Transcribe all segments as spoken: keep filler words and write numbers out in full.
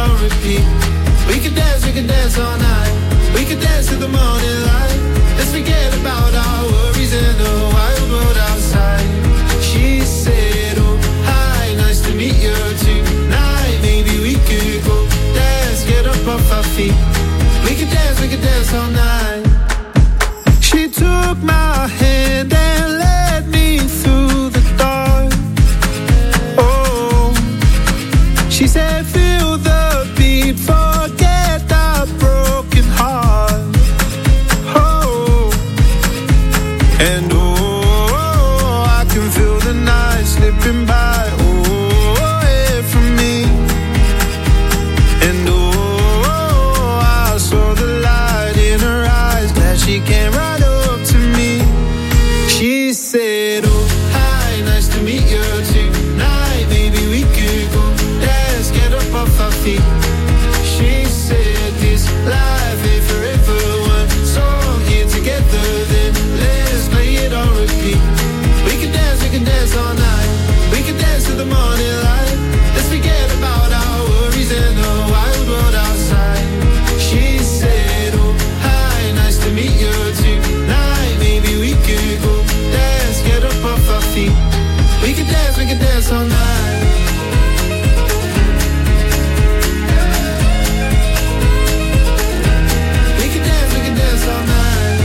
on repeat. We could dance, we could dance all night. We could dance till the morning light. Let's forget about our worries in the wild world outside. She said, oh, hi, nice to meet you tonight. Maybe we could go dance, get up off our feet. We could dance, we could dance all night. She took my hand and led me through the dark. Oh, she said, feel the beat, forget the broken heart. Oh, and oh, I can feel the night slipping by. Oh, away from me. And oh, I saw the light in her eyes, that she came right up to me. She said, oh, hi, nice to meet you tonight. Maybe we could go dance, get up off our feet. She said, this life ain't forever. One song here together, then let's play it on repeat. We can dance, we can dance all night. We can dance till the morning light. Let's forget about our worries and the wild world outside. She said, oh, hi, nice to meet you tonight. Maybe we could go dance, get up off our feet. We can dance, we can dance all night. We can dance, we can dance all night.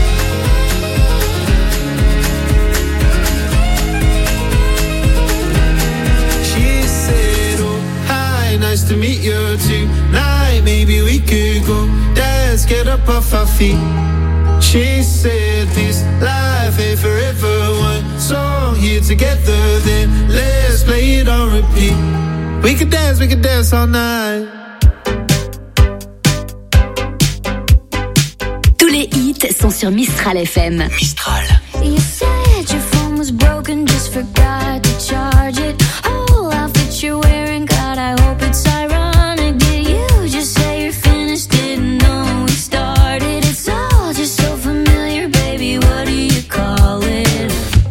She said, oh, hi, nice to meet you tonight. Maybe we could go dance, get up off our feet. She said, this life ain't forever. One song here together, then let's play it on repeat. We could dance, we could dance all night. Tous les hits sont sur Mistral F M. Mistral. You said your phone was broken, just forgot to charge it. Oh, outfit you're wearing, God, I hope it's ironic. Did you just say you're finished? Didn't know we started. It's all just so familiar, baby. What do you call it?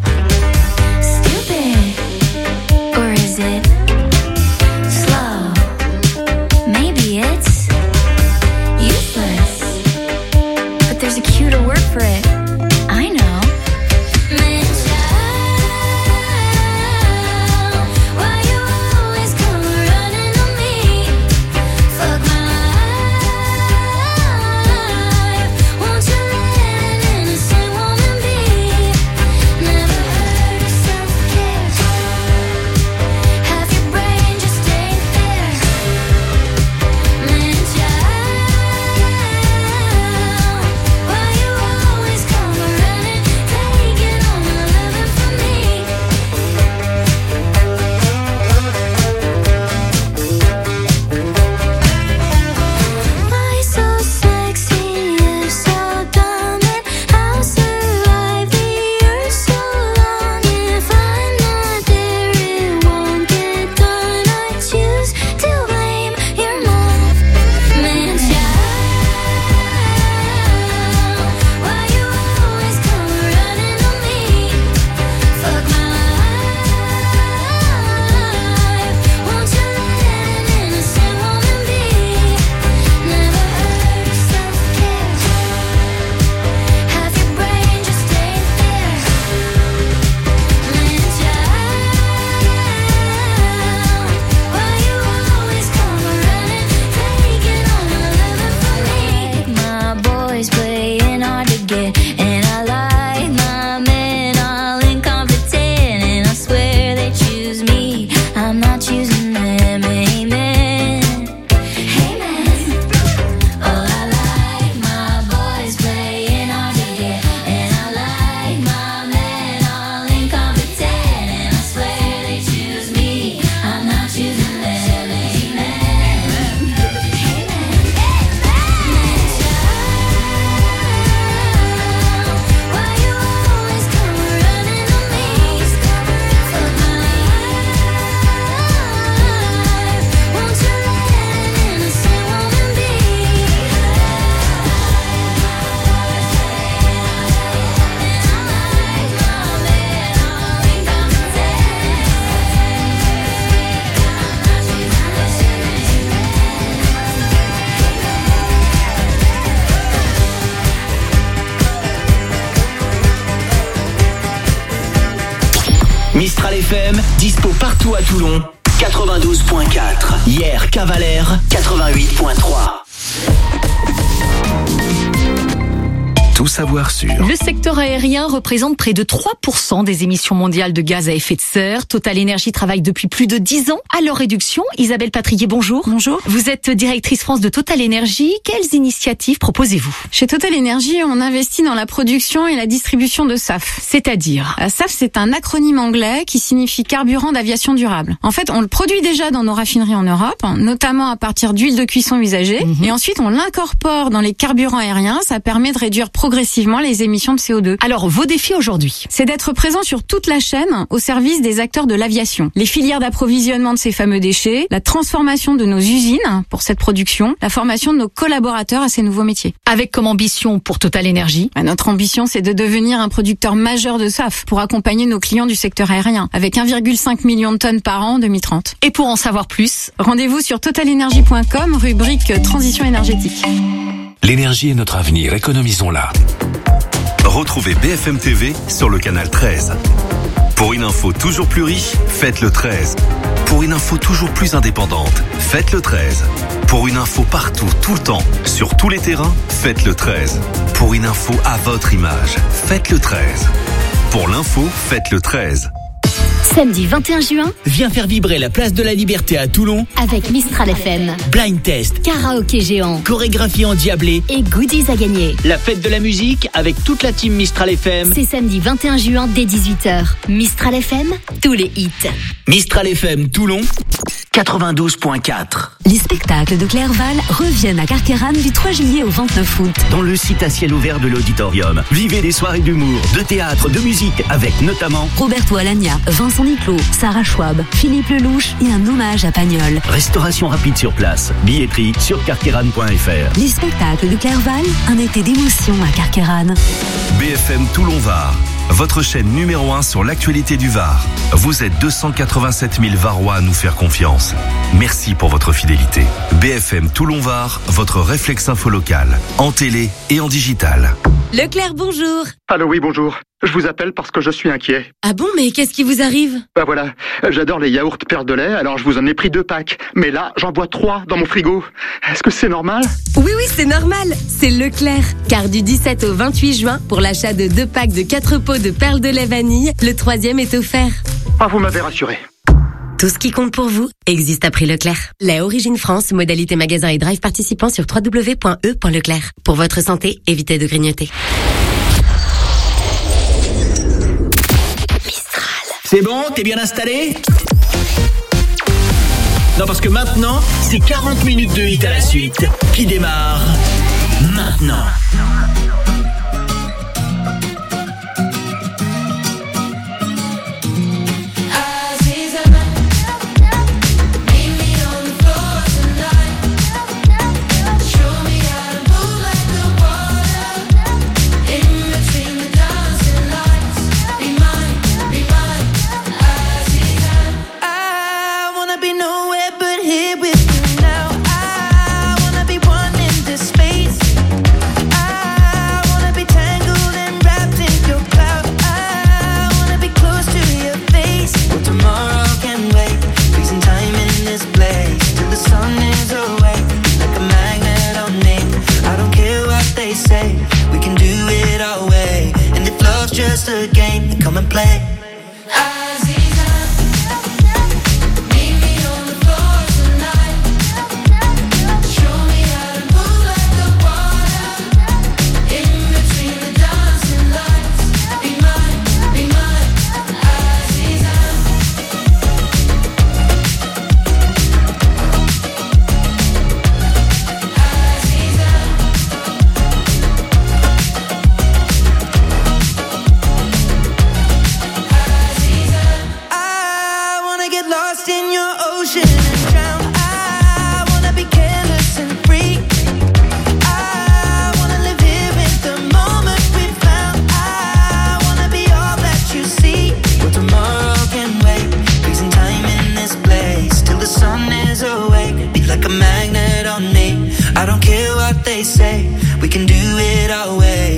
Stupid, or is it slow? Maybe it's useless, but there's a cuter word for it. I know. F M, dispo partout à Toulon. quatre-vingt-douze point quatre. Hier, Cavalère, quatre-vingt-huit point trois. Tout savoir sur. Le secteur aérien représente près de trois pour cent des émissions mondiales de gaz à effet de serre. Total Énergie travaille depuis plus de dix ans à leur réduction. Isabelle Patrier, bonjour. Bonjour. Vous êtes directrice France de Total Énergie. Quelles initiatives proposez-vous? Chez Total Énergie, on investit dans la production et la distribution de S A F. C'est-à-dire? S A F, c'est un acronyme anglais qui signifie carburant d'aviation durable. En fait, on le produit déjà dans nos raffineries en Europe, notamment à partir d'huile de cuisson usagée. Mmh. Et ensuite, on l'incorpore dans les carburants aériens. Ça permet de réduire progressivement les émissions de C O deux. Alors, vos défis aujourd'hui? C'est d'être présent sur toute la chaîne au service des acteurs de l'aviation. Les filières d'approvisionnement de ces fameux déchets, la transformation de nos usines pour cette production, la formation de nos collaborateurs à ces nouveaux métiers. Avec comme ambition pour Total Énergie? Notre ambition, c'est de devenir un producteur majeur de S A F pour accompagner nos clients du secteur aérien avec un virgule cinq million de tonnes par an en deux mille trente. Et pour en savoir plus, rendez-vous sur total énergie point com, rubrique transition énergétique. L'énergie est notre avenir, économisons-la. Retrouvez B F M T V sur le canal treize. Pour une info toujours plus riche, faites le treize. Pour une info toujours plus indépendante, faites le treize. Pour une info partout, tout le temps, sur tous les terrains, faites le treize. Pour une info à votre image, faites le treize. Pour l'info, faites le treize. Samedi vingt et un juin, viens faire vibrer la place de la Liberté à Toulon avec Mistral F M. Blind test, karaoké géant, chorégraphie endiablée et goodies à gagner. La fête de la musique avec toute la team Mistral F M. C'est samedi vingt et un juin dès dix-huit heures. Mistral F M, tous les hits. Mistral F M Toulon, quatre-vingt-douze point quatre. Les spectacles de Clairval reviennent à Carqueiranne du trois juillet au vingt-neuf août. Dans le site à ciel ouvert de l'auditorium, vivez des soirées d'humour, de théâtre, de musique avec notamment Roberto Alagna, Vincent Niclot, Sarah Schwab, Philippe Lelouch et un hommage à Pagnol. Restauration rapide sur place, billetterie sur carqueiranne point f r. Les spectacles de Clairval, un été d'émotion à Carqueiranne. B F M Toulon-Var, votre chaîne numéro un sur l'actualité du Var. Vous êtes deux cent quatre-vingt-sept mille Varois à nous faire confiance. Merci pour votre fidélité. B F M Toulon-Var, votre réflexe info local, en télé et en digital. Leclerc, bonjour. Allô, oui, bonjour. Je vous appelle parce que je suis inquiet. Ah bon, mais qu'est-ce qui vous arrive? Bah voilà, j'adore les yaourts perles de lait, alors je vous en ai pris deux packs. Mais là, j'en bois trois dans mon frigo. Est-ce que c'est normal? Oui, oui, c'est normal. C'est Leclerc. Car du dix-sept au vingt-huit juin, pour l'achat de deux packs de quatre pots de perles de lait vanille, le troisième est offert. Ah, vous m'avez rassuré. Tout ce qui compte pour vous existe à prix Leclerc. Lait Origine France, modalité magasin et drive participant sur w w w point e point leclerc. Pour votre santé, évitez de grignoter. C'est bon? T'es bien installé? Non, parce que maintenant, c'est quarante minutes de hit à la suite qui démarre maintenant. Just a game, come and play.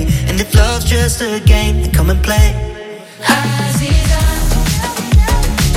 Just a game, come and play.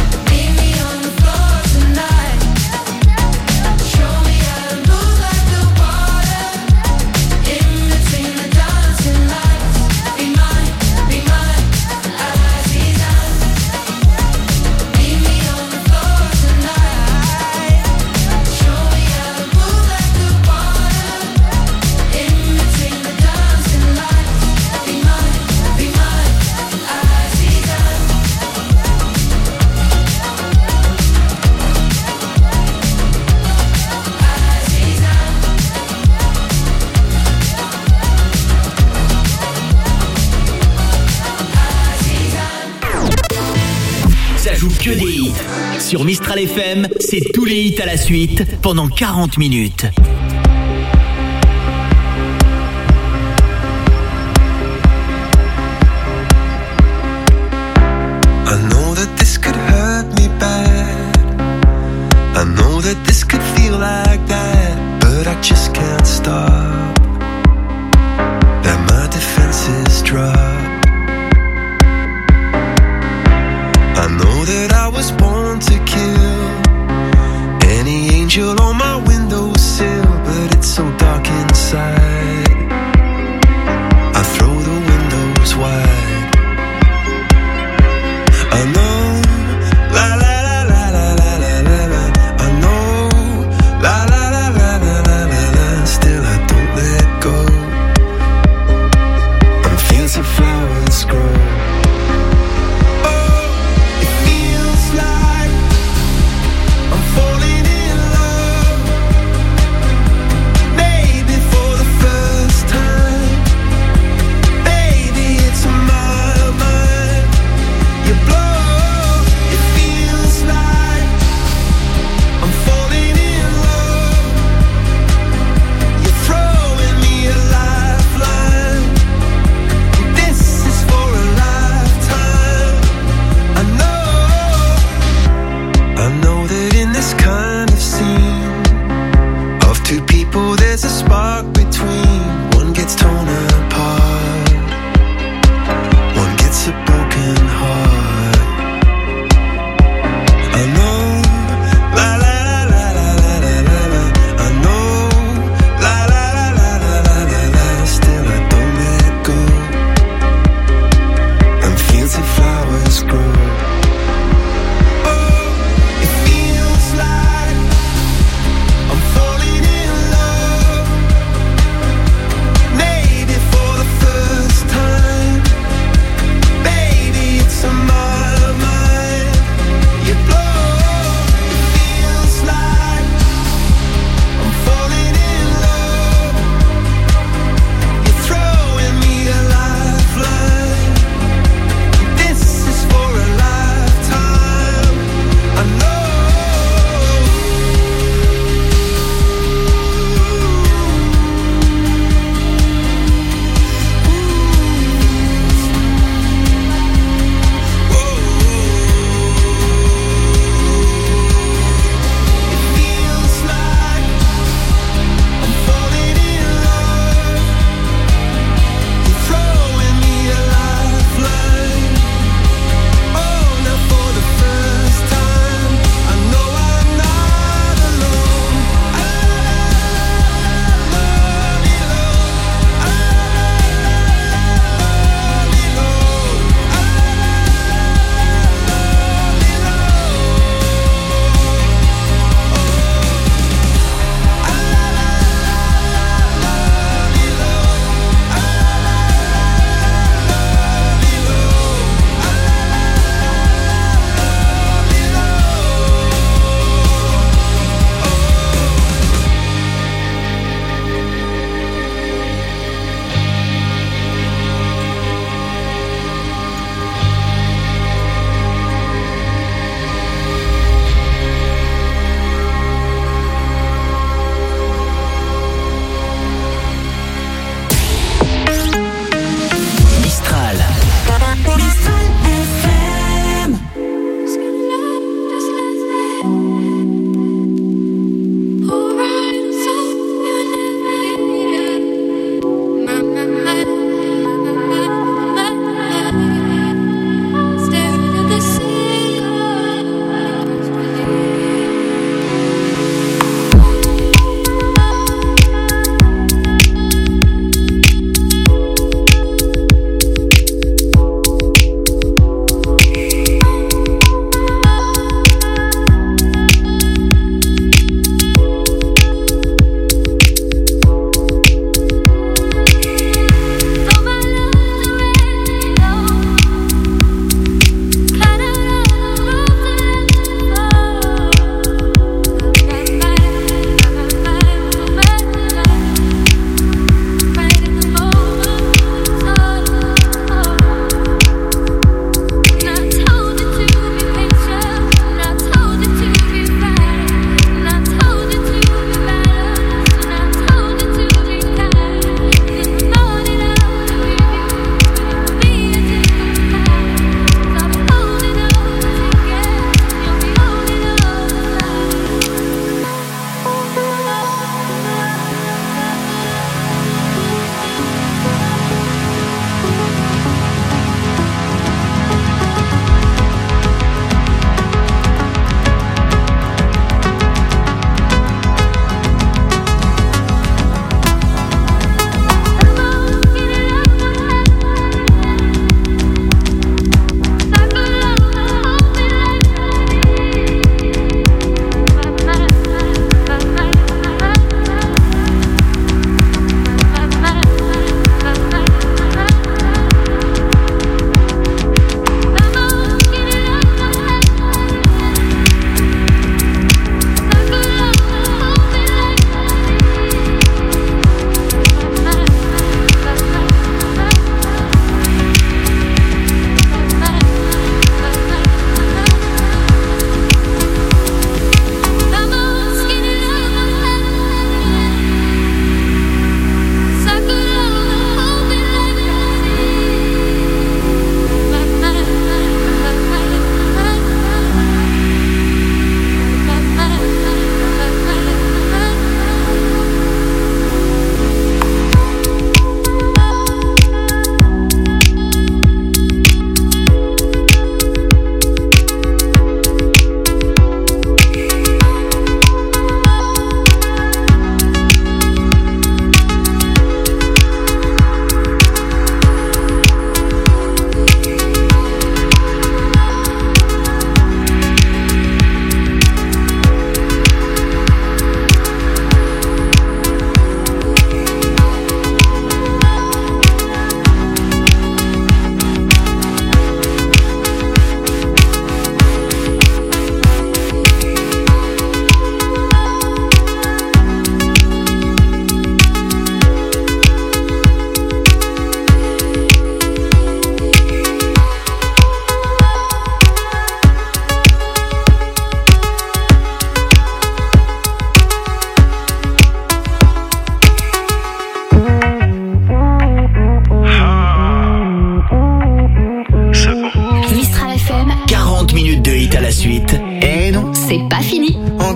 Sur Mistral F M, c'est tous les hits à la suite pendant quarante minutes. I know that this could hurt me bad. I know that this could feel like that, but I just can't stop. That my defenses drop. I know that I was born to kill any angel on my windowsill, but it's so dark inside. I throw the windows wide. I know, la la la la la la la la la. I know, la la la la la la la la. Still I don't let go. I'm fields of flowers grow. There's a spark between. One gets torn apart, one gets a broken heart. I know, la la la la la la la la. I know, la la la la la la la la. Still I don't let go. And fields of flowers grow. Oh, it feels like I'm falling in love.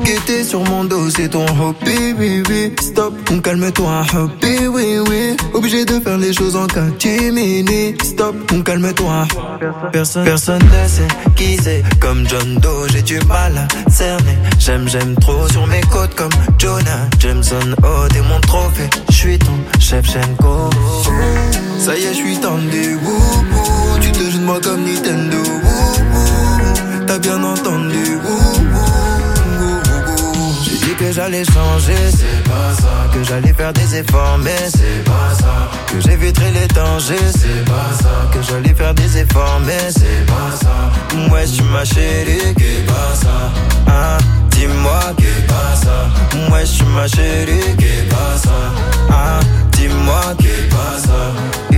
t'es sur mon dos, c'est ton hobby, oui, oui. Stop, on calme-toi, hobby, oui, oui. Obligé de faire les choses en catimini. Stop, on calme-toi. Personne, personne ne sait qui c'est. Comme John Doe, j'ai du mal à cerner. J'aime, j'aime trop sur mes côtes comme Jonah Jameson. Oh, t'es mon trophée, j'suis ton Shevchenko. Ça y est, j'suis tendu, wouh, wouh. Tu te joues de moi comme Nintendo, wouh, wouh. T'as bien entendu, wouh, wouh. J'ai dit que j'allais changer, c'est pas ça. Que j'allais faire des efforts, mais c'est pas ça. Que j'éviterai les dangers, c'est pas ça. Que j'allais faire des efforts, mais c'est pas ça. Ouais, tu ma chérie, qu'est pas ça. Ah, dis-moi, qu'est pas ça. Ouais, tu ma chérie, qu'est pas ça. Ah, dis-moi, qu'est pas ça.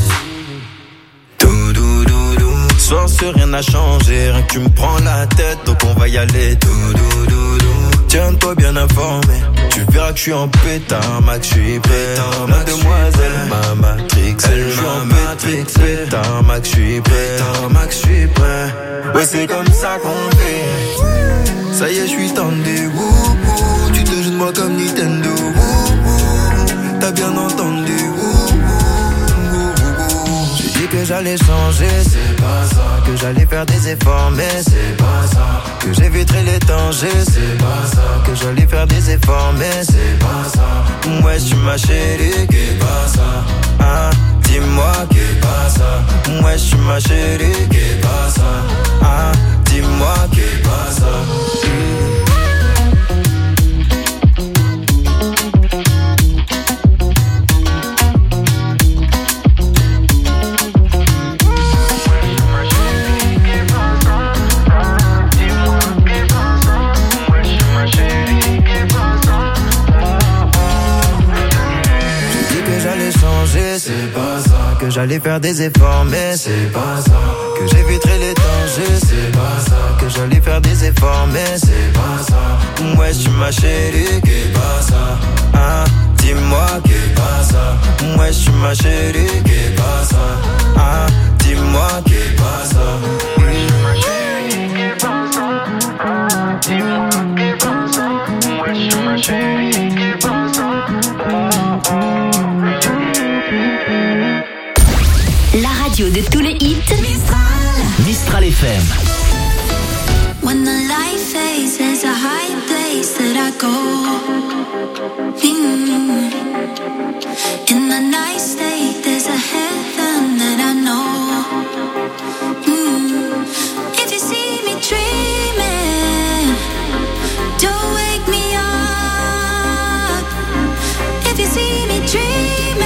Tout, dou, dou, dou. Soir, sur rien n'a changé, rien que tu me prends la tête, donc on va y aller. Tout, dou, dou, dou. Tiens-toi bien informé, tu verras que je suis en pétard, max, je suis prêt. Mademoiselle, ma matrix, elle m'a matrix, pétard, max, je suis prêt. Max, je suis prêt. Ouais, c'est comme ça qu'on fait. Ça y est, je suis tendu, wouh, wouh. Tu te joues de moi comme Nintendo, wouh, wouh. T'as bien entendu, wouh, wouh. J'ai dit que j'allais changer, c'est pas ça. Que j'allais faire des efforts, mais c'est pas ça. Que j'éviterai les dangers, c'est pas ça. Que j'allais faire des efforts, mais c'est pas ça. Ouais, tu ma chérie, qu'est pas ça. Ah, dis-moi, qu'est pas ça. Ouais, tu ma chérie, qu'est pas ça. Ah, dis-moi, qu'est pas ça. C'est pas ça. Que j'allais faire des efforts, mais c'est pas ça. Que j'éviterai les dangers, c'est pas ça. Que j'allais faire des efforts, mais c'est pas ça. Ouais, tu ma chérie, qu'est pas ça. Ah, dis-moi, qu'est pas ça. Ouais, tu ma chérie, qu'est pas ça. Ah, dis-moi, qu'est pas ça. Ouais, tu ma chérie, qu'est pas ça. Ah, dis-moi, qu'est pas ça. Ouais, tu ma chérie, qu'est pas ça. Oh, oh. La radio de tous les hits. Mistral. Mistral F M. When the light fades, there's a high place that I go. Mm. In the night state, there's a heaven that I know. Mm. If you see me dreaming, don't wake me up. If you see me dreaming,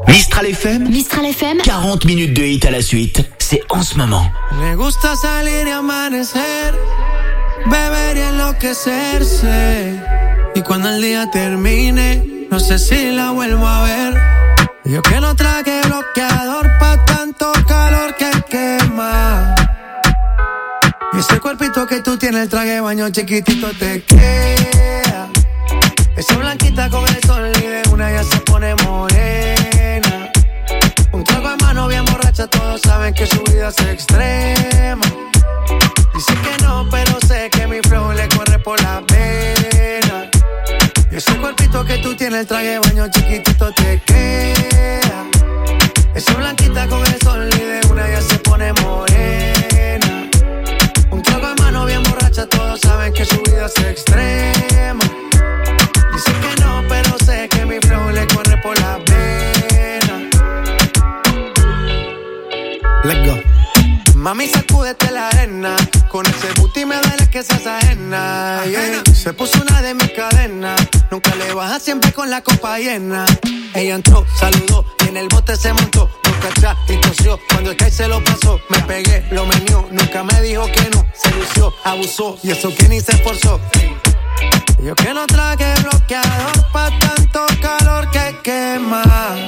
Mistral F M. Mistral F M. quarante minutes de hit à la suite. C'est en ce moment. Me gusta salir y amanecer, beber y enloquecerse. Y cuando el día termine, no sé si la vuelvo a ver. Yo que no traje bloqueador pa' tanto calor que quema. Y ese cuerpito que tú tienes, el traje de baño chiquitito te queda. Esa blanquita con el sol y de una ya se pone morena. Un trago de mano bien borracha, todos saben que su vida es extrema. Dice que no, pero sé que mi flow le corre por la pena. Y ese cuerpito que tú tienes, el traje de baño chiquitito te queda. Esa blanquita con el sol y de una ya se pone morena. Un trago de mano bien borracha, todos saben que su vida es extrema. Dice que no, pero sé que mi flow le corre por la pena. Let's go. Mami, sacúdete la arena. Con ese booty me duele que seas ajena, yeah. Se puso una de mis cadenas. Nunca le baja, siempre con la copa llena. Ella entró, saludó y en el bote se montó. Nunca atrás y tosió. Cuando el Kai se lo pasó, me pegué, lo menió. Nunca me dijo que no, se lució, abusó. Y eso que ni se esforzó. Yo que no traje bloqueador pa' tanto calor que quema.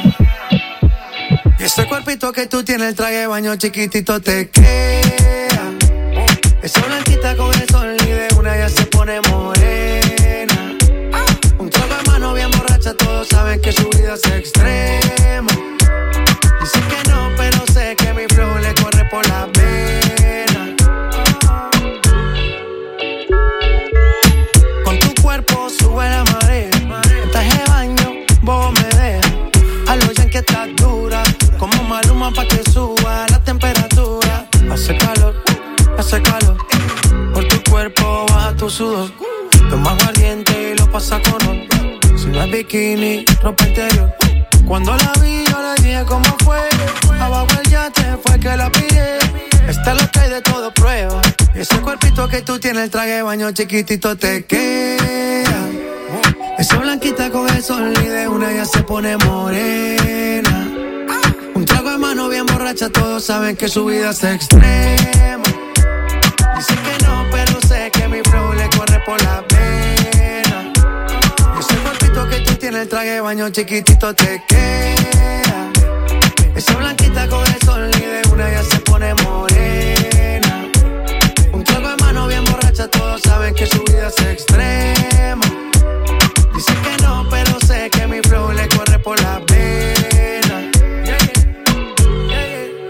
Y ese cuerpito que tú tienes, el traje de baño chiquitito te queda. Esa blanquita con el sol y de una ya se pone morena. Un trago de mano bien borracha, todos saben que su vida es extrema. Dice que no, pero sé que mi flow le corre por la pena. Con tu cuerpo sube la marea. En traje de baño, vos me dejas. A lo ya que estás dura, como Maluma pa' que suba la temperatura. Hace calor, hace calor. Por tu cuerpo baja tu sudor. Toma aguardiente y lo pasa con ron. Si no es bikini, ropa interior. Cuando la vi yo le dije cómo fue. Abajo el yate fue que la pillé. Está lo que hay de todo prueba. Y ese cuerpito que tú tienes, el traje de baño chiquitito te queda. Esa blanquita con el sol y de una ya se pone morena. Un trago de mano bien borracha, todos saben que su vida es extrema. Dice que no, pero sé que mi flow le corre por la pena. Y ese cuerpito que tú tienes, el traje de baño chiquitito te queda. Esa blanquita con el sol y de una ya se pone morena. Un trago de mano bien borracha, todos saben que su vida es extrema. Dice que no, pero sé que mi flow le corre por la pena. Yeah, yeah. Yeah,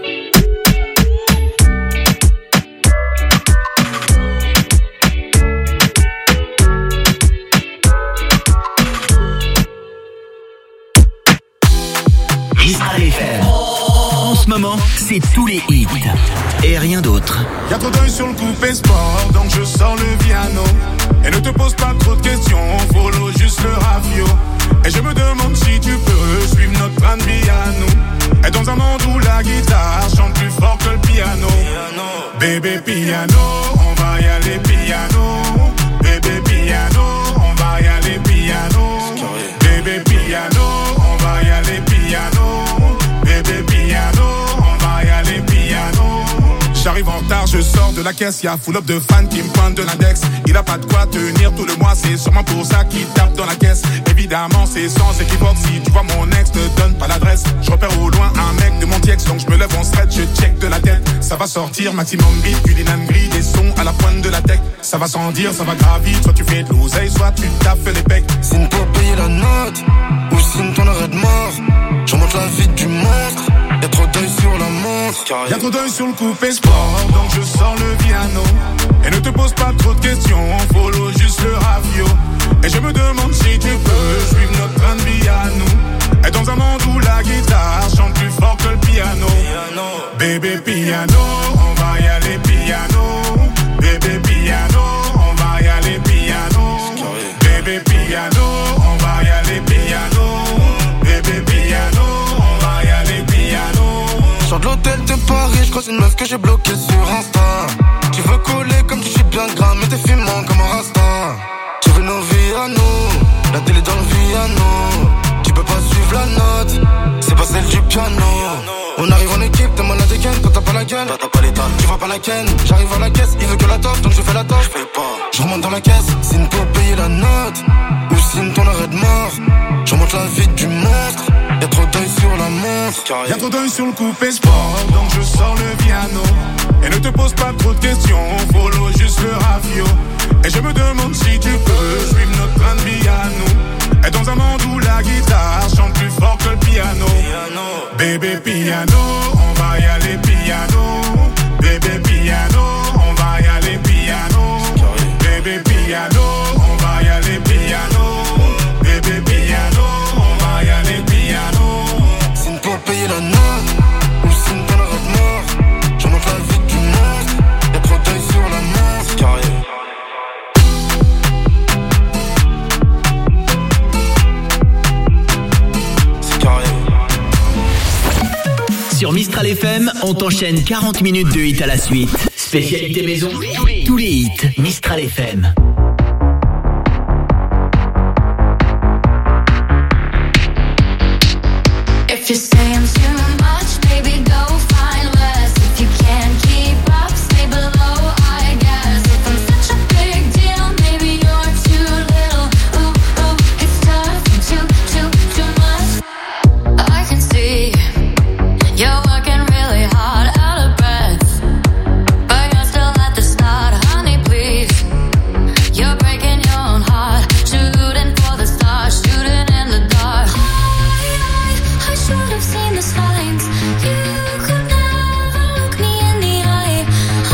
yeah. Mistral F M. En ce moment, c'est tous les hits et rien d'autre. Y'a trop d'œil sur le coupé sport, donc je sors le piano. Et ne te pose pas trop de questions, follow juste le ravio. Et je me demande si tu peux suivre notre train de vie à nous. Et dans un monde où la guitare chante plus fort que le piano. Bébé piano, on va y aller piano. Bébé piano, on va y aller piano. Bébé piano, on va y aller piano. Bébé piano, on va y aller piano. J'arrive en retard, je sors de la caisse, y'a full up de fans qui me pointent de l'index. Il a pas de quoi tenir tout le mois, c'est sûrement pour ça qu'il tape dans la caisse. Évidemment, c'est sans équivoque, si tu vois mon ex, ne donne pas l'adresse. Je repère au loin un mec de mon tiex, donc je me lève en stretch, je check de la tête. Ça va sortir, maximum beat, du Linan Gris, des sons à la pointe de la tech. Ça va sans dire, ça va gravir, soit tu fais de l'oseille, soit tu taffes les pecs. Signe pour payer la note, ou signe ton arrêt de mort. Je remonte la vie du monstre. Y'a trop d'œil sur la montre. Y'a trop d'œil sur le coupé sport, donc je sors le piano. Et ne te pose pas trop de questions, follow juste le ravio. Et je me demande si tu peux suivre notre train de vie à nous. Et dans un monde où la guitare chante plus fort que le piano. Bébé piano, on va y aller piano. Bébé piano, on va y aller piano. Bébé piano, on va y aller piano. Bébé piano, on va y aller piano. Sors de l'hôtel de Paris, je croise une meuf que j'ai bloquée sur Insta. Tu veux coller comme tu suis bien gras, mais t'es filmant comme un rasta. Tu veux nos vies à nous, la télé dans le piano. Tu peux pas suivre la note, c'est pas celle piano. On arrive en équipe, t'es malade again, quand t'as pas la gueule, t'as pas l'état, tu vas pas la ken. J'arrive à la caisse, il veut que la toffe, donc je fais la toffe. J'paye pas, je remonte dans la caisse, signe pour payer la note, ou signe ton arrêt de mort. Je remonte la vie du monstre, y'a trop d'œil sur la montre. Y'a trop d'œil sur le coupé sport, donc je sors le piano. Et ne te pose pas trop de questions, follow juste le rafio. Et je me demande si tu peux suivre notre train de vie à nous. Et dans un monde où la guitare chante plus fort que le piano. Bébé piano, on va y aller piano. Bébé piano, on va y aller piano. Bébé piano, on va y aller piano. Bébé piano, on va y aller piano. Signe pour payer la note, ou signe ton arrêt de mort. Je monte la vie du monstre, y'a trop d'œil sur la montre. Carré. Sur Mistral F M, on t'enchaîne quarante minutes de hits à la suite. Spécialité maison, tous les hits, Mistral F M. If you're saying too much, baby, go find less. If you can't keep up, stay below, I guess. If I'm such a big deal, maybe you're too little. Ooh, ooh, it's tough, too, too, too much. I can see you're working really hard, out of breath, but you're still at the start, honey, please. You're breaking your own heart, shooting for the stars, shooting in the dark. I should have seen the signs. You could never look me in the eye.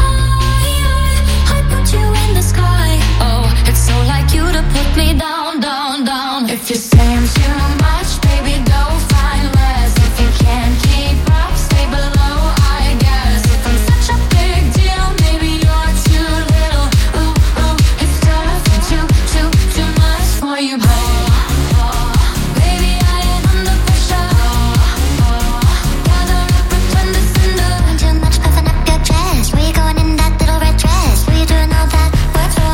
I, I, I put you in the sky. Oh, it's so like you to put me down, down, down. If you're saying too much, baby, go find less. If you can't keep up, stay below, I guess. If I'm such a big deal, maybe you're too little. Ooh, ooh, it's tough, too, too, too much for you, babe. Baby, I ain't under pressure. Gather up, pretend to cinder. Too much puffing up your chest. Where you going in that little red dress? What you doing all that work for?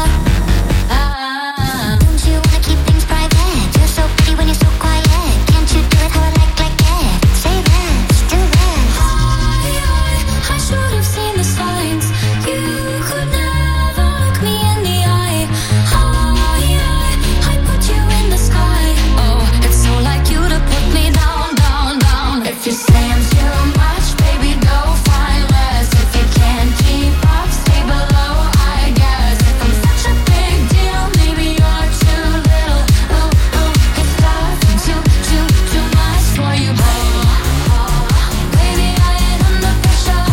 Ah, don't you wanna keep things private? You're so pretty when you're so quiet. Can't you do it how I like, like that? Say less, do less. I, I, I should have seen the signs. You could never look me in the eye. I, I, I put you in the sky. Oh, it's so like you to put me down, down, down. If you're saying too much, baby, go find less. If you can't keep up, stay below, I guess. If I'm such a big deal, maybe you're too little. Ooh, ooh, it's tough, too, too, too much for you, babe. Baby, I ain't under pressure.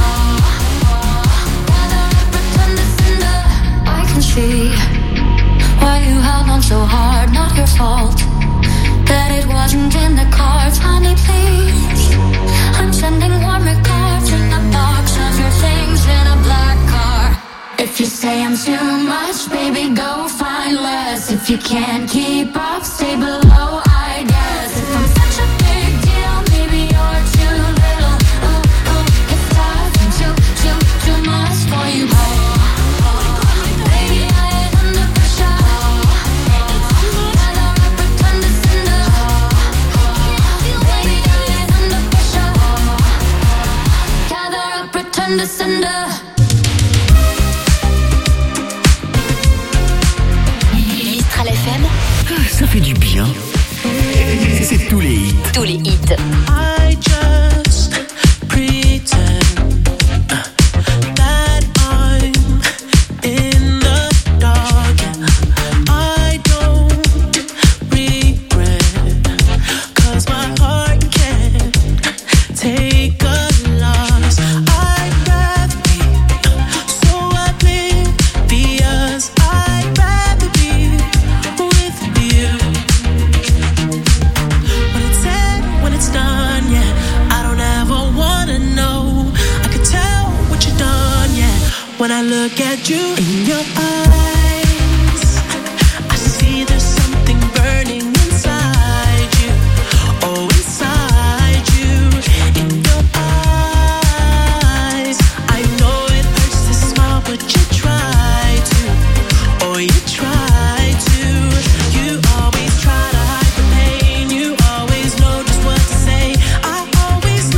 Gather up, pretend to cinder. I can see why you held on so hard, not your fault. That it wasn't in the cards, honey, please. I'm sending warm regards in a box of your things in a black car. If you say I'm too much, baby, go find less. If you can't keep up, stay below, I guess. If I'm such a big deal, maybe you're too little. Ooh, ooh, it's tough, too, too, too much for you, babe. Baby, I ain't under pressure. Gather up, pretend to cinder. Baby, I ain't under pressure. Gather up, pretend to cinder. Mistral F M, Ça fait du bien. C'est tous les hits. tous les hits. I just pretend that I'm in the dark. I don't regret, 'cause my heart can't take a loss. I'd rather be so oblivious. I'd rather be with you. When it's said, when it's done, yeah, I don't ever wanna know. I could tell what you've done, yeah, when I look at you in your eyes. I see there's something burning inside you. Oh, inside you, in your eyes. I know it hurts to smile, but you try to. Oh, you try to. You always try to hide the pain. You always know just what to say. I always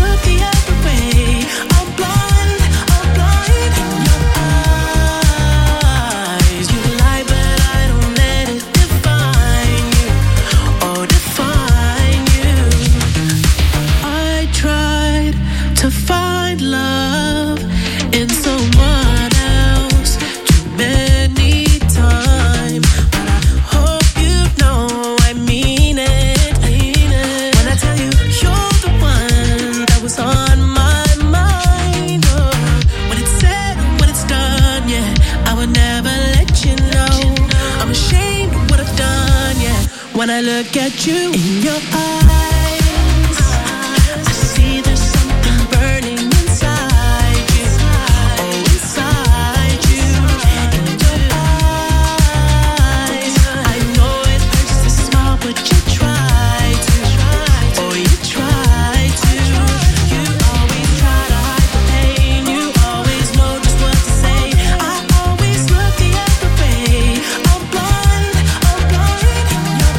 when I look at you in your eyes. I see there's something burning inside you. Oh, inside you. In your eyes. I know it hurts to smile, but you try to. Oh, you try to. You always try to hide the pain. You always know just what to say. I always look the other way. I'm blind, I'm blind in your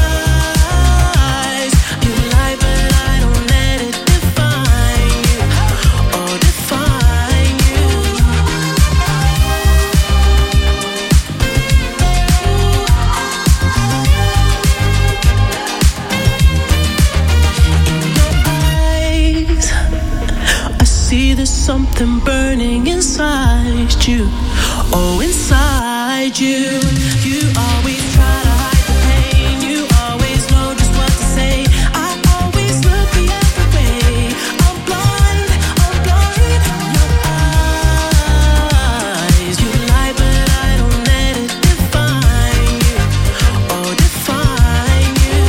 eyes. You lie, but I don't let it define you. Oh, define you. Eyes, I see there's something burning inside you. Oh, inside you. You always try to hide the pain. You always know just what to say. I always look the other way. I'm blind, I'm blind in your eyes. You lie, but I don't let it define you. Oh, define you.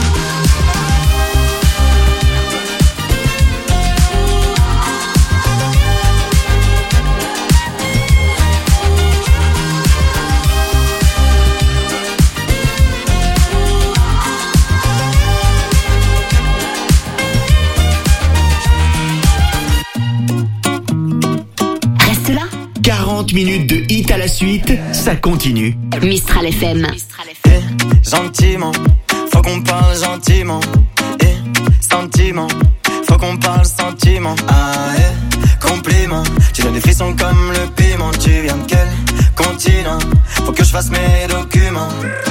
Reste là. quarante minutes de hit à la suite, ça continue. Mistral F M. Gentiment, faut qu'on parle gentiment. Eh, sentiment, faut qu'on parle sentiment. Ah, eh, compliment. Tu donnes des frissons comme le piment. Tu viens de quel continent? Faut que je fasse mes documents.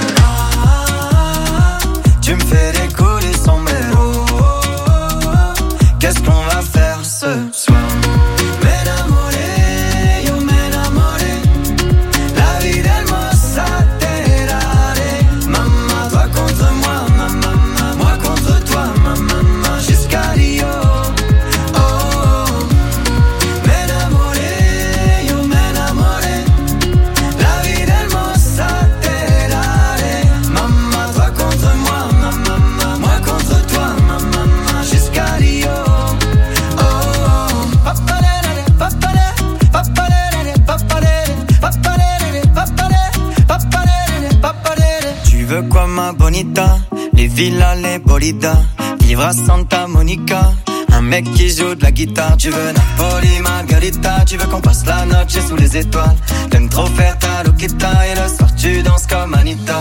Ah, tu me fais décoller son mélo. Qu'est-ce qu'on va faire ce soir? M'enamoré, yo m'enamoré. La vie d'hermosa te daré. Maman, toi contre moi, maman, moi contre toi, maman, jusqu'à Rio. Oh, oh. M'enamoré, yo m'enamoré. La vie d'hermosa te daré. Maman, toi contre moi, maman, moi contre toi, maman, jusqu'à Rio. Oh, oh. Papalere, papalere, papalere, papalere, papalere, papalere, papalere, papalere. Tu veux quoi ma bonita? Les villas, les bolidas, vivre à Santa Monica. Un mec qui joue de la guitare. Tu veux Napoli, Margarita. Tu veux qu'on passe la noche sous les étoiles. T'aimes trop faire ta loquita. Et le soir tu danses comme Anita.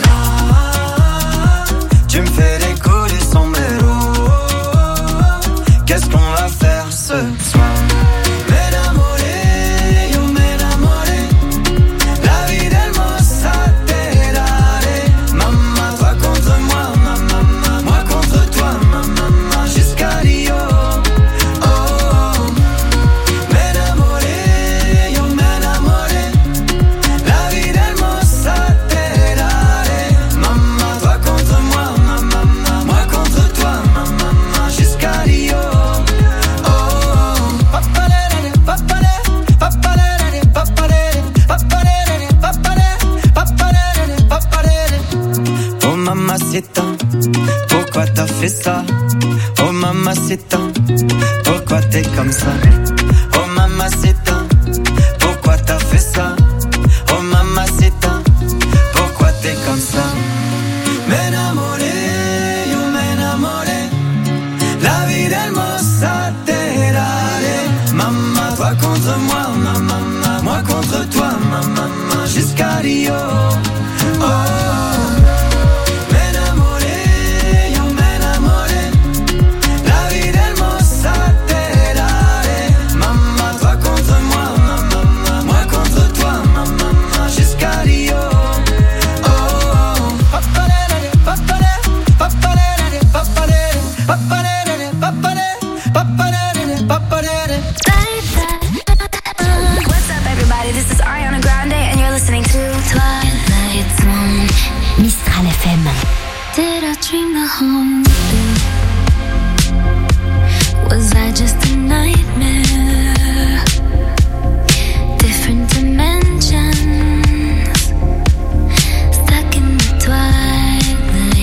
Ah, tu me fais décoller son mélo. Qu'est-ce qu'on va faire ce soir? M'enamoré, yo m'enamoré. La vie d'hermosa te daré. Maman, toi contre moi, maman, moi contre toi, maman, jusqu'à Rio. Oh, oh. M'enamoré, yo m'enamoré. La vie d'hermosa te daré. Maman, toi contre moi, maman, moi contre toi, maman, jusqu'à Rio. Oh, oh. Papalere, papalere, papalere, papalere, papalere, papalere, papalere, papalere. Oh mamacita, pourquoi t'as fait ça? Oh mamacita, pourquoi t'es comme ça? Oh mamacita, pourquoi t'as fait ça? Oh mamacita, pourquoi t'es comme ça? M'enamoré, yo m'enamoré. La vie d'hermosa te daré. Maman, toi contre moi, maman, moi contre toi, maman, jusqu'à Rio. Oh, oh. M'enamoré, yo m'enamoré. La vie d'hermosa te daré. Maman, toi contre moi, maman, moi contre toi, maman, jusqu'à Rio. Oh, oh. Papalere, papalere, papalere, papalere, papalere, papalere, papalere, papalere. What's up, everybody? This is Ariana Grande, and you're listening to Twilight Zone. Mistral F M. Did I dream the whole thing? Was I just a nightmare? Different dimensions, stuck in the twilight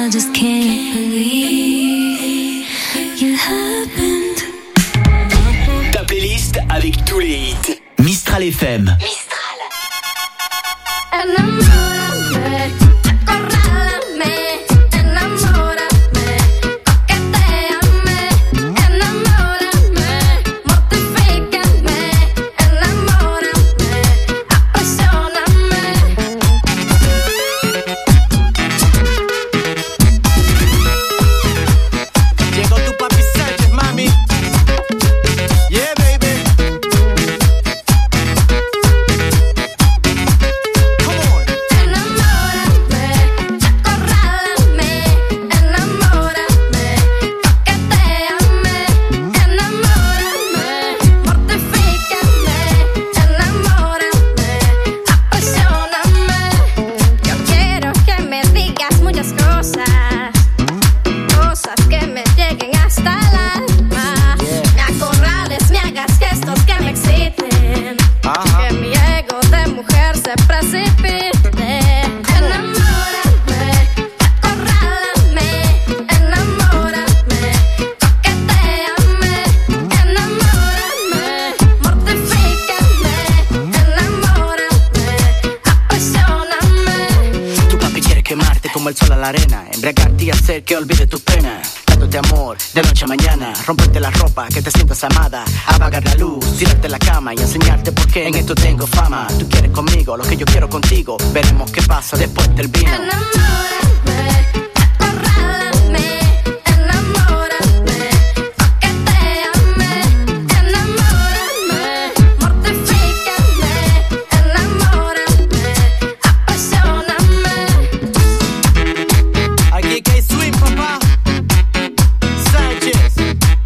I just can't believe you happened. Ta playlist avec tous les hits. Mistral F M. Mistral. Enamórame, acorrálame, enamórame, coquetéame, enamórame, mortifícame, enamórame, apasioname. Llegó tu papi Sánchez, mami. Yeah, baby. Come on. Enamórame, acorrálame, enamórame, coquetéame, enamórame, mortifícame, enamórame, apasioname. Yo quiero que me digas muchas cosas, cosas que me lleguen hasta el alma. Me acorrales, me hagas gestos que me exciten, que mi ego de mujer se precipite. Enamórame, acorrálame, enamórame, coquetéame, enamórame, mortifícame, enamórame, apasioname. Tu papi quiere quemarte como el sol a la arena, embriagarte y hacer que olvide tus penas. Dándote amor de noche a mañana, romperte la ropa, que te sientas amada, apagar la luz, tirarte en la cama y enseñarte por qué en esto tengo fama. Tú quieres conmigo lo que yo quiero contigo, veremos qué pasa después del vino. Enamórame, acorrálame, enamórame, coquetéame, enamórame, mortifícame, enamórame, apasioname. Aquí que hay swing, papá. Sánchez.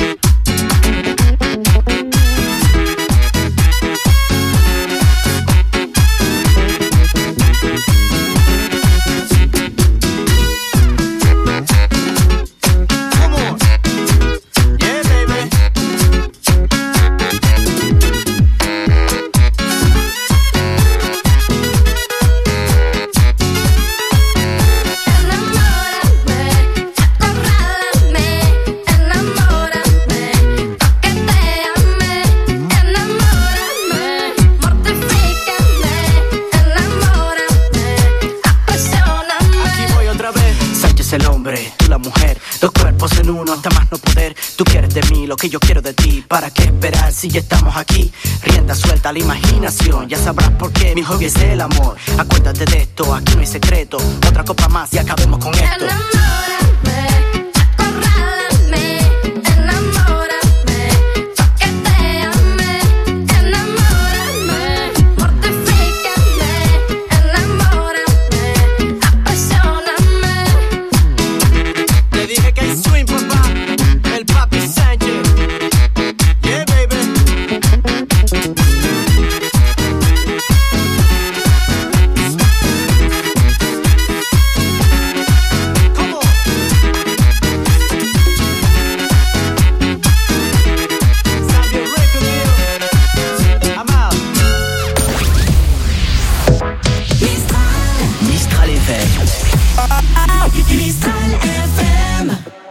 Come on. Yeah, baby. Enamórame, acorrálame, enamórame, coquetéame, enamórame, mortifícame, enamórame, apasioname. Aquí voy otra vez. Sánchez el hombre, tú la mujer, dos cuerpos en uno hasta más no poder. Tú quieres de mí lo que yo quiero de ti. ¿Para qué esperar si ya estamos aquí? Rienda suelta a la imaginación, ya sabrás por qué mi hobby es el amor. Acuérdate de esto, aquí no hay secreto. Otra copa más y acabemos con esto. Enamórame, acorrálame, enamórame, coquetéame, enamórame, mortifícame, enamórame, apasioname. Te dije que hay swing, papá. El papi Sánchez. Yeah, baby. Come on. Sabio record deal. I'm out. Mistral F M. Mistral F M.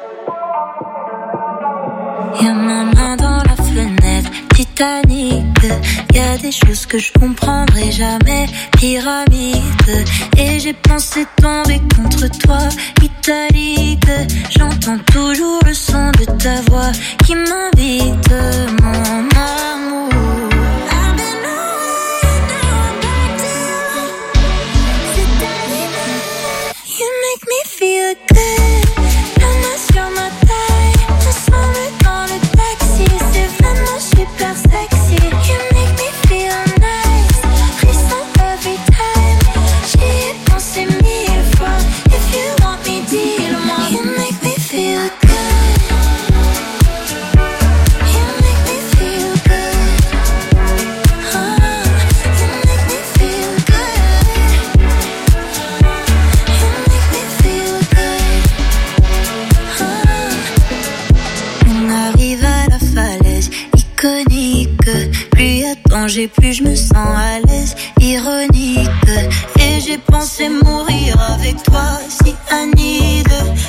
Y'a ma main dans la fenêtre, Titanic. Y'a des choses que je comprendrai jamais, pyramide. Et j'ai pensé tomber contre toi, italique. J'entends toujours le son de ta voix qui m'invite, mon amour. I've been away, now I'm back to you. C'est arrivé. You make me feel good. La main sur ma taille, ensemble dans le taxi, c'est vraiment super sexy. You make me feel nice, frisson every time. J'y ai pensé mille fois. If you want me, dis-le-moi. You make me feel good. You make me feel good. Oh, you make me feel good. You make me feel good. Oh. On arrive à la falaise iconique. Plus y a danger, plus je me sens à l'aise. Ironique. Et j'ai pensé mourir avec toi, si Anide.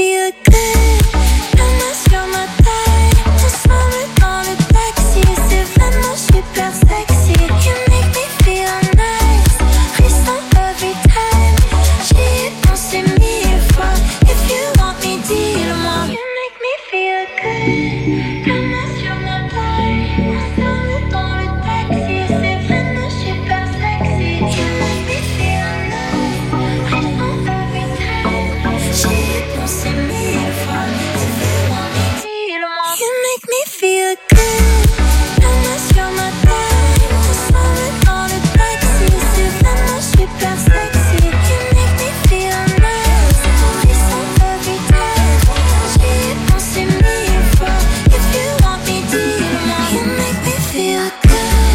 feel good. La main sur ma taille, ensemble dans le taxi. C'est vraiment super sexy. You make me feel nice, frisson every time. J'y ai pensé mille fois. If you want me, dis-le-moi. You make me feel good. La main sur ma taille, ensemble dans le taxi. C'est vraiment super sexy. You make me feel nice, frisson every time. J'y ai pensé mille fois. If you want me, dis-le-moi. You make me feel good. La main sur ma taille, ensemble dans le taxi. C'est vraiment super sexy. You make me feel nice, frisson every time. J'y ai pensé mille fois. If you want me, dis-le-moi. You make me feel good.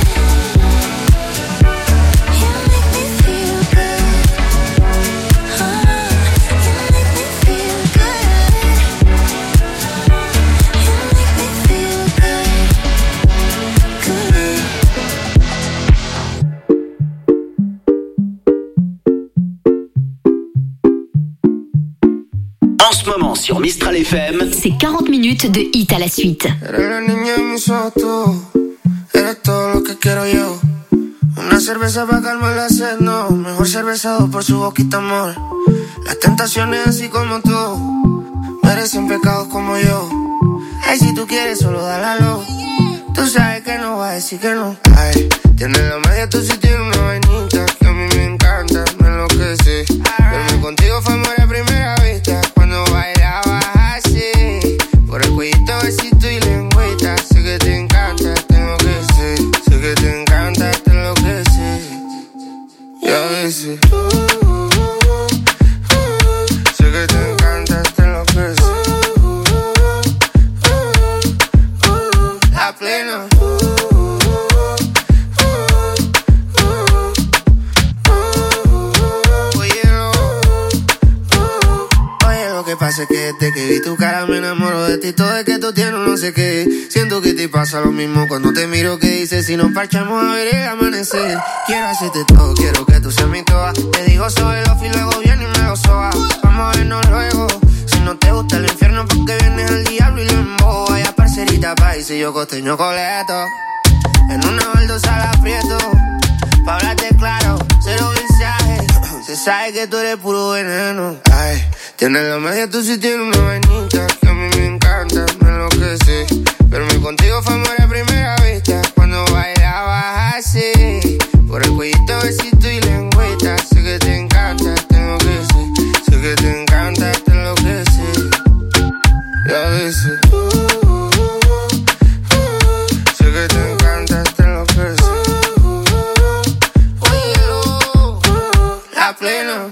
You make me feel good. Ah, you make me feel good. You make me feel good. Good. En ce moment sur Mistral F M, c'est quarante minutes de hit à la suite. Eres la niña en mis ojos tú, eres todo lo que quiero yo. Una cerveza para calmar la sed, no. Mejor cervezado por su boquita, amor. Las tentaciones así como tú merecen pecados como yo. Ay, si tú quieres solo dálalo. Tú sabes que no vas a decir que no. Ay, tienes la magia, tú sí tienes una vainita que a mí me encanta, me enloquece. Verme contigo fue amor a primera vista. Cuando bailabas así, por el cuellito, besito y lengüita. Sé que te encanta, tengo que ser. Sé que te encanta, te enloquece. Y a veces sé que te encanta, te enloquece. La plena. Lo que pasa es que desde que vi tu cara me enamoro de ti. Todo es que tú tienes no sé qué. Siento que te pasa lo mismo cuando te miro. Que dices si nos parchamos a ver el amanecer. Quiero hacerte todo, quiero que tú seas mi toa. Te digo sobre los y luego viene y me lo soba. Vamos a vernos luego. Si no te gusta el infierno porque vienes al diablo y lo emboba. Vaya parcerita país y yo costeño coleto. En una baldosa la aprieto. Pa' hablarte claro, cero mensajes. Se sabe que tú eres puro veneno. Ay, tienes la magia, tú sí tienes una vainita que a mí me encanta, me enloquece. Verme contigo fue amor a primera vista. Cuando bailabas así, por el cuellito, besito y lengüita. Sé que te encanta, tengo que ser. Sé que te encanta, te enloquece. Y a veces sé que te encanta, te enloquece. La plena.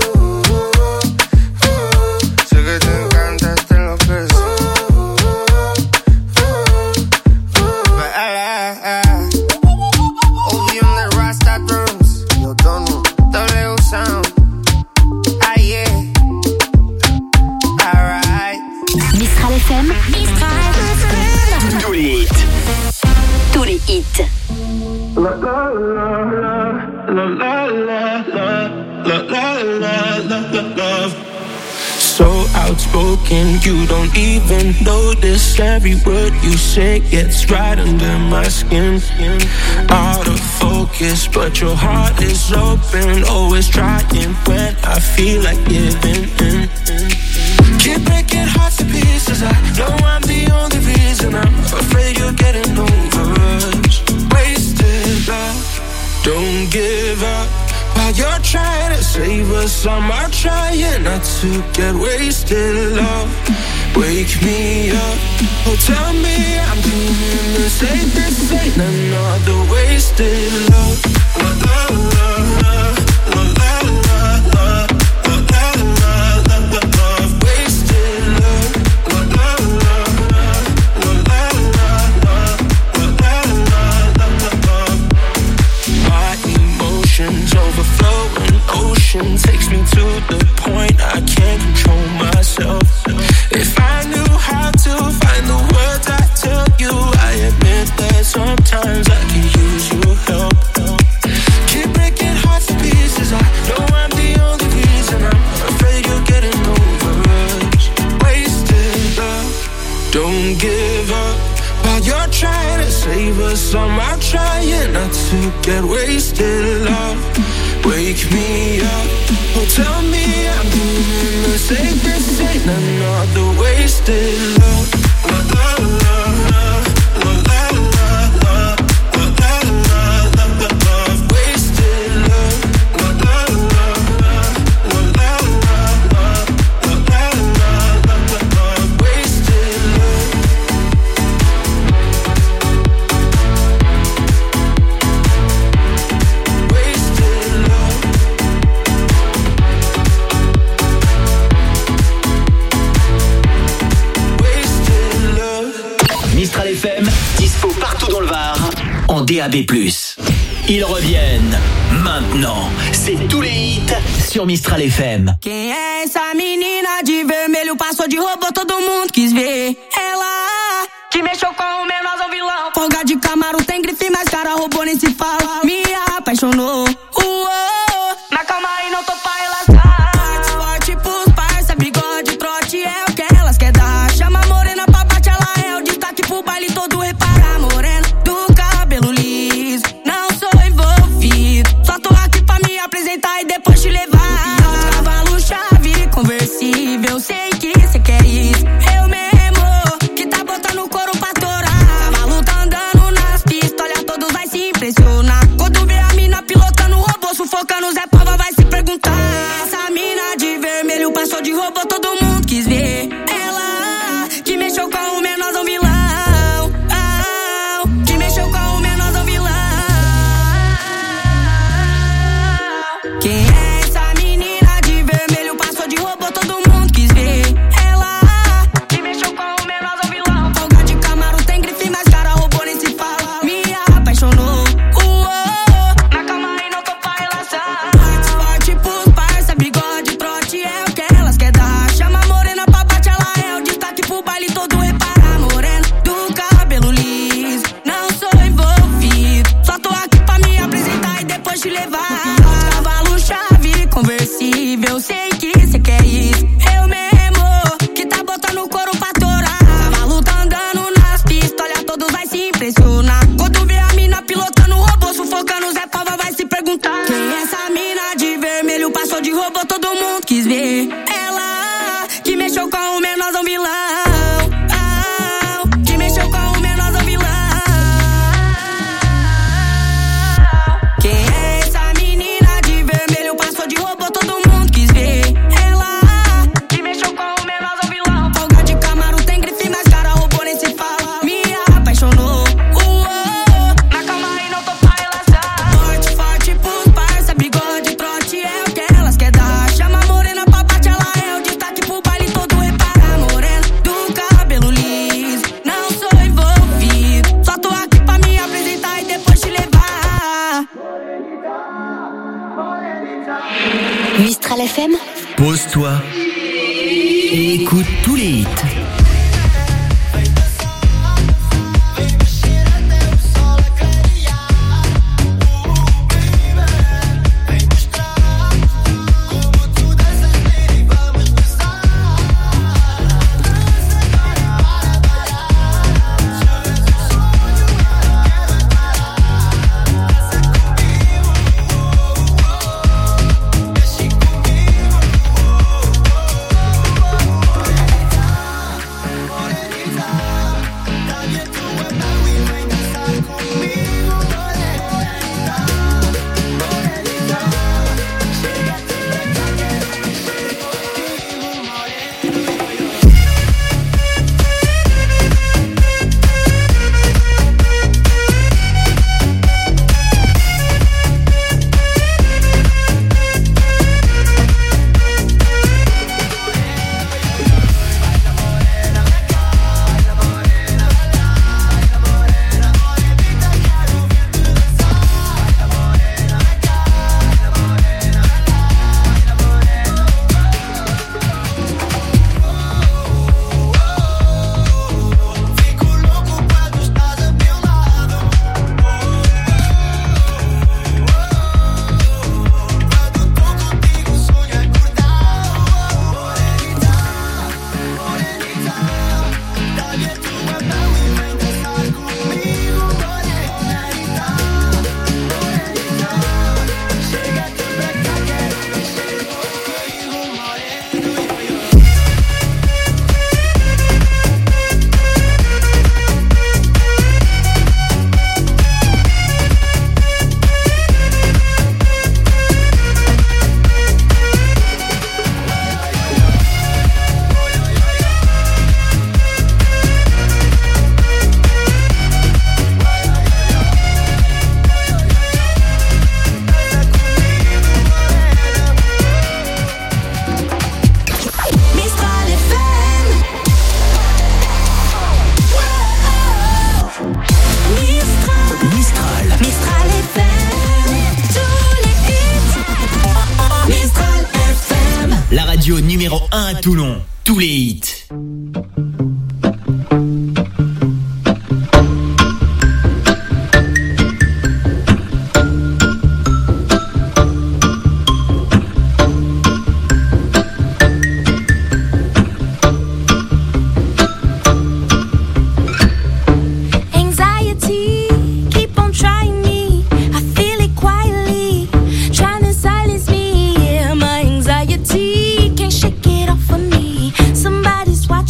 Sé que te encanta, te enloquece. Obi on the Rasta drums. Yo tono, W sound. Ah yeah. Alright. Mistral F M. Mistral F M. tous les hits. Tous les hits. La la la la la la la la la la la la. So outspoken, you don't even notice. Every word you say gets right under my skin. Out of focus, but your heart is open. Always trying when I feel like giving in. Keep breaking hearts to pieces. I know I'm the only reason. I'm afraid you're getting over us. Wasted love, don't give up. While you're trying to save us, I'm not trying not to get wasted. Love, wake me up. Oh, tell me I'm doing the same. This ain't another wasted love. La la la la la la la la la la la la la. Wasted love. La la la la la la la la la la la. My emotions overflowing ocean takes me to the point I can't control myself. If I knew how to find the words I tell you, I admit there's you're trying to save us, I'm not trying not to get wasted. Love, wake me up. Oh, tell me I'm doing the safest. Ain't another wasted love. La, la, la, la. En D A B plus. Ils reviennent maintenant. C'est tous les hits sur Mistral F M. Quem é essa menina de vermelho? Passou de robô, todo mundo quis ver. Ela que mexeu com o menorzão vilão. Folga de Camaro, tem grife, mas cara robô nem se fala. Me apaixonou. Uou, mas calma aí, não tô pra relaxar. Forte, forte pros parça, bigode, trote é o que elas quer dar. Chama a morena pra bate, ela é o destaque pro baile todo. Repara, morena do cabelo liso. Não sou envolvido, só tô aqui pra me apresentar e depois te levar. Cavalo, chave, conversível, sei que cê quer isso. Eu mesmo, que tá botando o couro pra torar. Cavalo tá andando nas pistas, olha, todos vai se impressionar. Quando vê a mina pilotando o robô, sufocando, Zé Pava vai se perguntar. Essa mina de vermelho passou de robô, todo mundo quis ver. Ela que mexeu com o menorzão vilão. Que mexeu com o menorzão vilão. Quem é essa menina de vermelho? Passou de robô, todo mundo quis ver. Ela que mexeu com o menorzão vilão. Folga de Camaro, tem grife, mas cara robô nem se fala. Me apaixonou. Uou, mas calma aí, não tô pra relaxar. Forte, forte pros parça, bigode, trote é o que elas quer dar. Chama a morena pra bate, ela é o destaque pro baile todo. Repara, morena do cabelo liso. Não sou envolvido, só tô aqui pra me apresentar e depois te levar. Cavalo, chave, conversível, sei que cê quer isso. Eu mesmo, que tá botando o couro pra torar. Cavalo tá andando nas pistas, olha, todos vai se impressionar. Quando vê a mina pilotando o robô, sufocando, Zé Pava vai se perguntar. Quem é essa mina de vermelho? Passou de robô, todo mundo quis ver. Ela que mexeu com o menorzão vilão. Que mexeu com o menorzão vilão. Quem é essa menina de vermelho? Passou de robô, todo mundo quis ver. Ela que mexeu com o menorzão vilão. Folga de Camaro, tem grife, mas cara robô nem se fala. Me apaixonou. Uou, mas calma aí, não tô pra relaxar. Forte, forte pros parça, bigode, trote é o que elas quer dar. Chama a morena pra bate, ela é o destaque pro baile todo. Repara, morena do cabelo liso. Não sou envolvido, só tô aqui pra me apresentar e depois te levar. Mistral F M. Pose-toi et écoute tous les hits. numéro un à Toulon. Tous les hits.